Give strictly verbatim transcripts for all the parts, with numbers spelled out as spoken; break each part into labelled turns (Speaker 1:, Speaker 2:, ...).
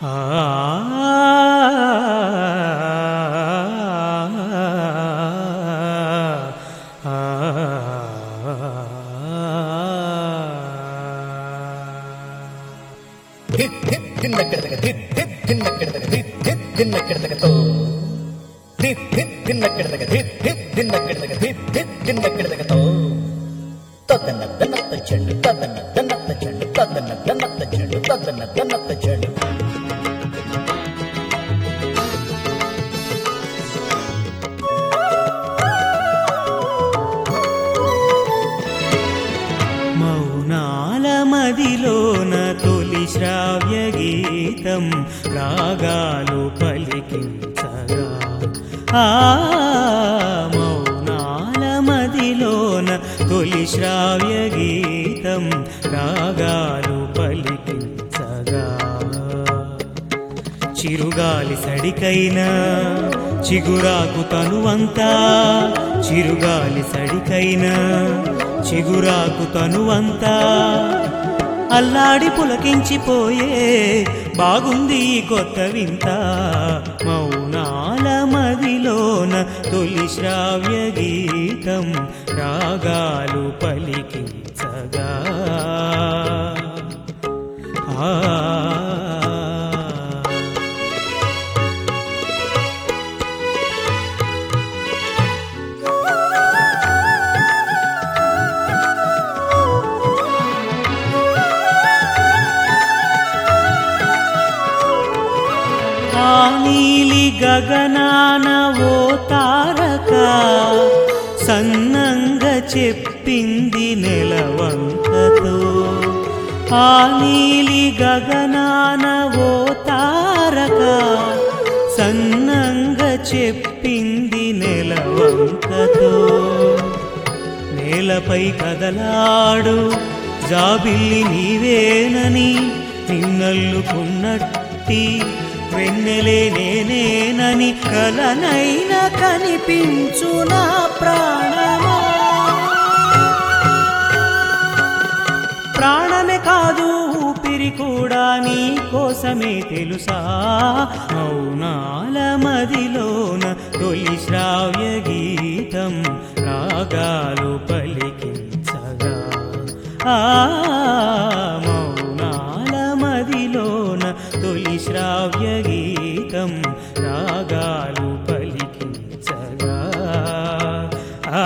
Speaker 1: మౌనాల మదిలోన తొలి శ్రావ్య గీతం రాగాలు పలికించగా ఆ మౌనాల మదిలోన తొలి శ్రావ్య గీతం రాగాలు పలికించగా చిరుగాలి సడికైనా చిగురాకు తనువంతా చిరుగాలి సడికైనా చిగురాకు తనువంతా అల్లాడి పులకించిపోయే బాగుంది ఈ కొత్త వింత మౌనాల మదిలోన తొలి శ్రావ్య గీతం రాగాలు పలికించగా ఆ నీలి గగనాన ఓ తారక సన్నంగా చెప్పింది నెలవంకతో ఆ నీలి గగనాన ఓ తారక సన్నంగా చెప్పింది నెలవంకతో నేలపై కదలాడు జాబిల్లి నీవేనని నిన్నల్లుకున్నట్టి వెన్నెలే నేనేనని కలనైనా కనిపించు నా ప్రాణమా ప్రాణమే కాదు ఊపిరి కూడా నీ కోసమే తెలుసా మౌనాల మదిలోన తొలి శ్రావ్య గీతం రాగాలు పలికించగా ఆ మౌనాల మదిలోన తొలి శ్రావ్య గీతం రాగాలు పలికించగా ఆ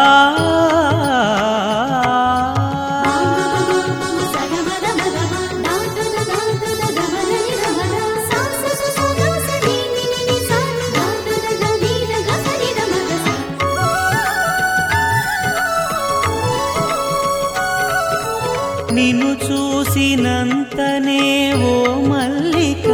Speaker 1: నిన్ను చూసినంతనే ఓ మల్లిక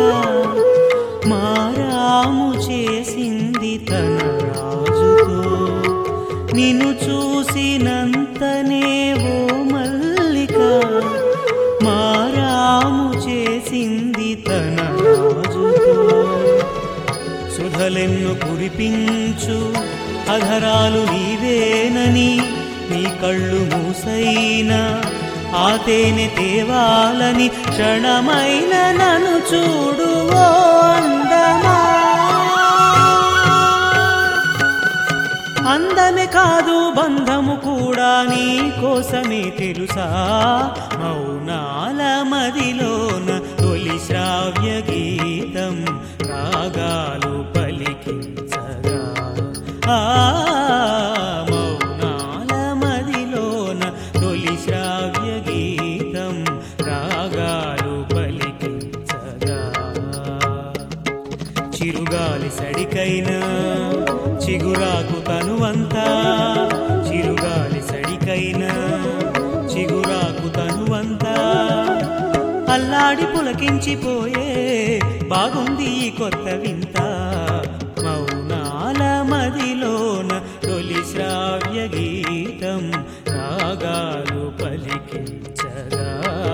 Speaker 1: మారాము చేసింది తన రాజుతో నిన్ను చూసినంతనే ఓ మల్లిక మారాము చేసింది తన రాజుతో సుధలెన్ను కురిపించు అధరాలు నీవేనని నీ కళ్ళు మూసైనా ఆ తేనె తేవాలని క్షణమైన నన్ను చూడు ఓ అందమా అందమే కాదు బంధము కూడా నీ కోసమే తెలుసా మౌనాల మదిలోన తొలి శ్రావ్య గీతం రాగాలు పలికించగా ఆ మౌనాల మదిలోన తొలి శ్రావ్య గీతం రాగాలు పలికించగా చిరుగాలి సడికైనా చిగురాకు తనువంతా చిరుగాలి సడికైనా చిగురాకు తనువంతా అల్లాడి పులకించిపోయే బాగుంది ఈ కొత్త వింత మౌనాల మదిలోన తొలి శ్రావ్య గీతం రాగాలు పలికించగా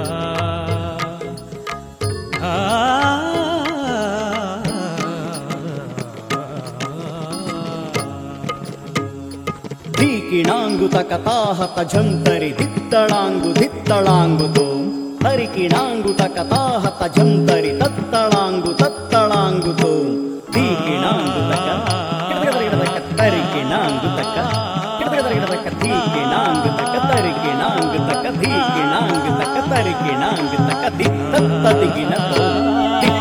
Speaker 2: ಧೀಕಿಣಾಂಗು ತಕತಾಹತ ಝಂತರಿ ದಿತ್ತಳಾಂಗು ದಿತ್ತಳಾಂಗುತು ಹರಿಕಿಣಾಂಗು ತಕತಾಹತ ಝಂತರಿ ತತ್ತಳಾಂಗು ಕಿಡದಕ ಧೀಕಿಣಾಂಗ ತಕ ತರಿಕಿಣಾಂಗ ತಕ ಧೀಕಿಣಾಂಗ ತಕ ತರಿಕಿಣಾಂಗ ತಕ ದಿತ್ತ ದಿಗಿನ